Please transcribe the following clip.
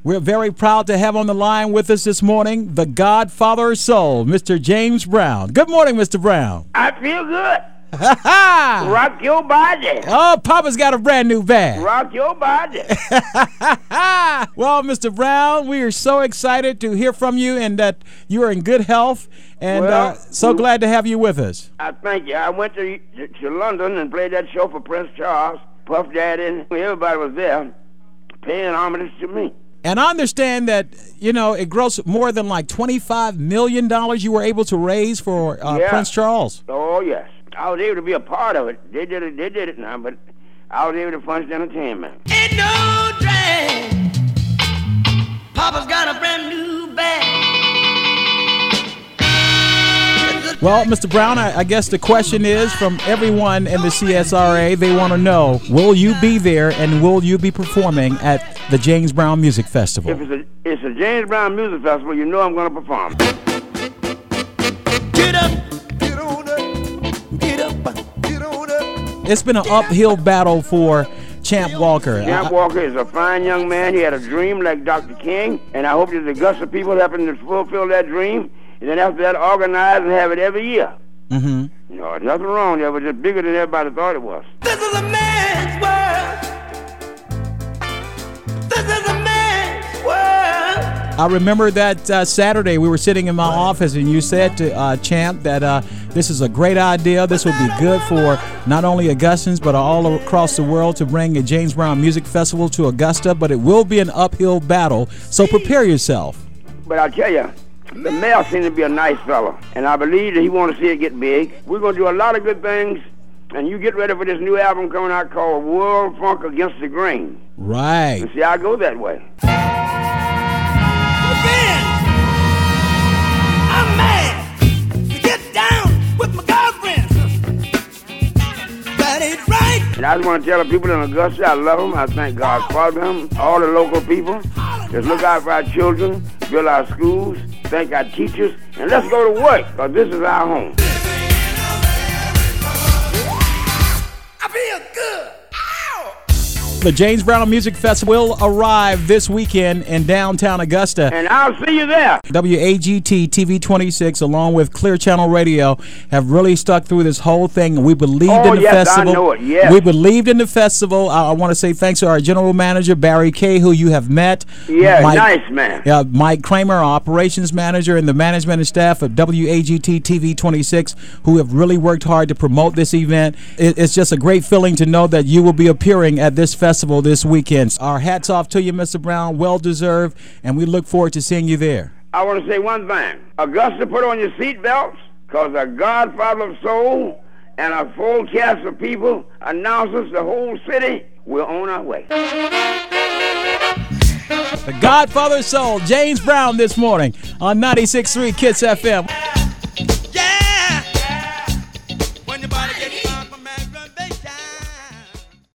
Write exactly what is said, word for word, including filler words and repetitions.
We're very proud to have on the line with us this morning the Godfather of Soul, Mister James Brown. Good morning, Mister Brown. I feel good. Rock your body. Oh, Papa's got a brand new bag. Rock your body. Well, Mister Brown, we are so excited to hear from you and that you are in good health, and well, uh, so glad to have you with us. I thank you. I went to, to, to London and played that show for Prince Charles, Puff Daddy. Everybody was there paying homage to me. And I understand that, you know, it grossed more than like twenty-five million dollars you were able to raise for uh, yeah. Prince Charles. Oh, yes. I was able to be a part of it. They did it, they did it now, but I was able to fund the entertainment. Ain't no drag. Papa's got a brand new bag. Well, Mister Brown, I, I guess the question is from everyone in the C S R A, they want to know, will you be there and will you be performing at the James Brown Music Festival? If it's a, it's a James Brown Music Festival, you know I'm going to perform. Get up, get on up, get up, get on up. It's been an uphill battle for Champ Walker. Champ Walker is a fine young man. He had a dream like Doctor King, and I hope that the Augusta people help him to fulfill that dream. And then after that, organize and have it every year. Mm-hmm. You know, there's nothing wrong there, but just bigger than everybody thought it was. This is a man's world. This is a man's world. I remember that uh, Saturday we were sitting in my office and you said to uh, Champ that uh, this is a great idea. This would be good for not only Augustans but all across the world to bring a James Brown Music Festival to Augusta, but it will be an uphill battle, so prepare yourself. But I'll tell you, the mayor seems to be a nice fellow, and I believe that he wants to see it get big. We're going to do a lot of good things, and you get ready for this new album coming out called World Funk Against the Grain. Right. And see, I go that way. I'm mad to get down with my girlfriend. That ain't right. And I just want to tell the people in Augusta I love them. I thank God for them, all the local people. Just look out for our children, build our schools, thank our teachers, and let's go to work, because this is our home. I feel good. Ow! The James Brown Music Festival will arrive this weekend in downtown Augusta. And I'll see you there. W A G T T V twenty-six, along with Clear Channel Radio, have really stuck through this whole thing. We believed oh, in the yes, festival. I know it, yes. We believed in the festival. I, I want to say thanks to our general manager, Barry Kay, who you have met. Yeah, Mike, nice man. Uh, Mike Kramer, our operations manager, and the management and staff of W A G T T V twenty-six, who have really worked hard to promote this event. It, it's just a great feeling to know that you will be appearing at this festival this weekend. Our hats off to you, Mister Brown. Well deserved, and we look forward to seeing you there. I want to say one thing. Augusta, put on your seatbelts, because the Godfather of Soul and a full cast of people, announcers, the whole city, we're on our way. The Godfather of Soul, James Brown, this morning on ninety-six point three Kids F M.